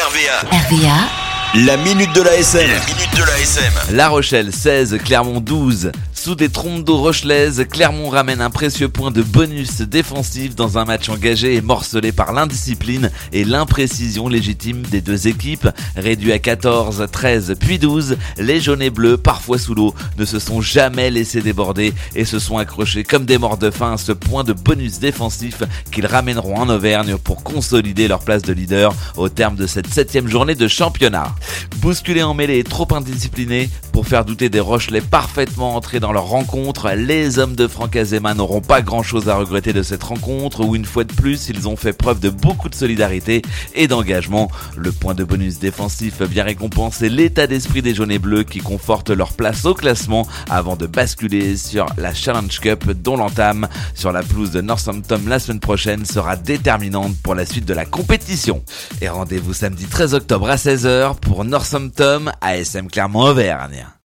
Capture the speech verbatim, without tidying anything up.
R V A. R V A, La minute de l'A S M. La minute de l'A S M. La Rochelle seize, Clermont douze. Sous des trompes d'eau rochelaises, Clermont ramène un précieux point de bonus défensif dans un match engagé et morcelé par l'indiscipline et l'imprécision légitime des deux équipes. Réduits à quatorze, treize puis douze, les jaunes et bleus, parfois sous l'eau, ne se sont jamais laissés déborder et se sont accrochés comme des morts de faim à ce point de bonus défensif qu'ils ramèneront en Auvergne pour consolider leur place de leader au terme de cette septième journée de championnat. Bousculés en mêlée et trop indisciplinés pour faire douter des Rochelais parfaitement entrés dans leur rencontre, les hommes de Franck Azema n'auront pas grand chose à regretter de cette rencontre où une fois de plus ils ont fait preuve de beaucoup de solidarité et d'engagement. Le point de bonus défensif vient récompenser l'état d'esprit des jaunes et bleus qui confortent leur place au classement avant de basculer sur la Challenge Cup dont l'entame sur la pelouse de Northampton la semaine prochaine sera déterminante pour la suite de la compétition. Et rendez-vous samedi treize octobre à seize heures pour Northampton A S M Clermont Auvergne.